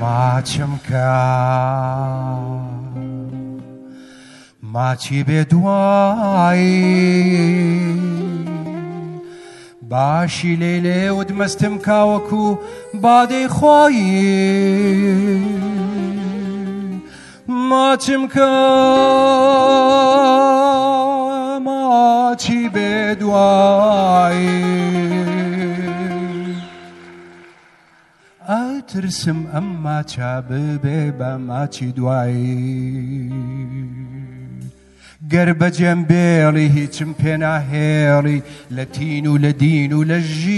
ماچم کە ماچی بێ دوایی باشی لێ و دمەستم کاوەکو بادەی خۆی ماچم کە ماچی بێ دوایی ئەترسم ئەم ماچە ببێ بە ماچی دوایی گەر بەجێم بێڵی هیچم پێ ناهێڵی لە تین و لە دین و لە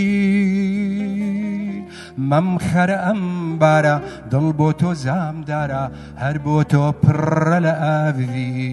ژین مەم خەرە ئەم بارە دڵ بۆ تۆ زامدارە هەر بۆ تۆ پڕە لە ئاوی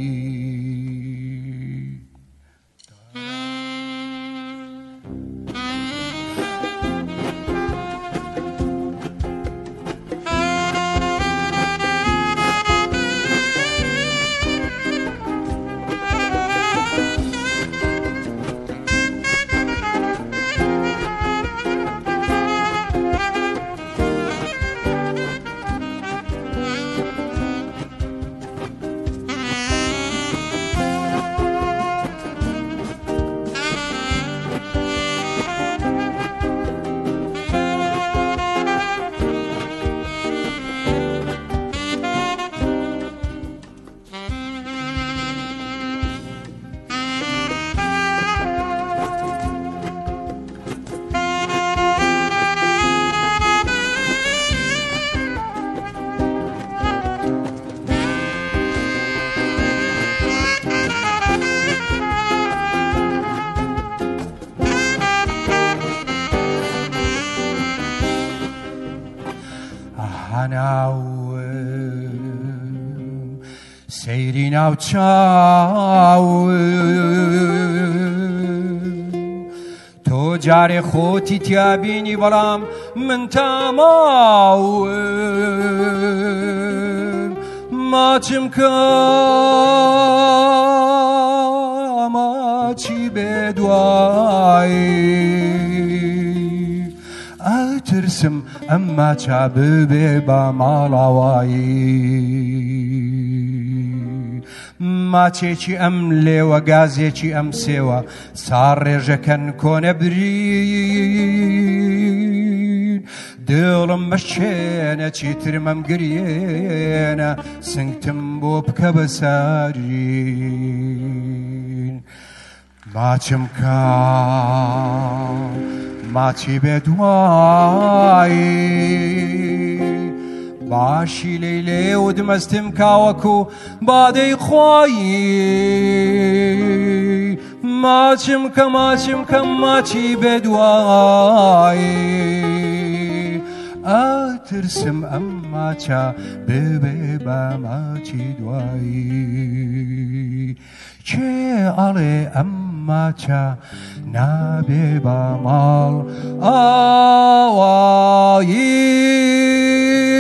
سەیری ناو چاوم تۆ جارێ خۆتی تیابینی بەڵام من تاماوم ماچم کە ماچی بێ دوایی ئەترسم ئەم ماچە ببێ بە ماڵاوایی ماچێکی ئەم لێوە گازێکی ئەم سێوە سار ڕێژەکەن کۆنە برین دڵم بەشێنە چیترمەم گرێنە سنگتم بۆ بکە بەسارین ماچم کە ماچی بێ دوایی باشی لێ و دمەستم کاوەکو بادەی خۆی ماچم کە ماچی بێ دوایی ئەترسم ئەم ماچە ببێ بە ماچی دوایی کێ ئەڵێ ئەم ماچە نابێ بە ماڵ ئاوایی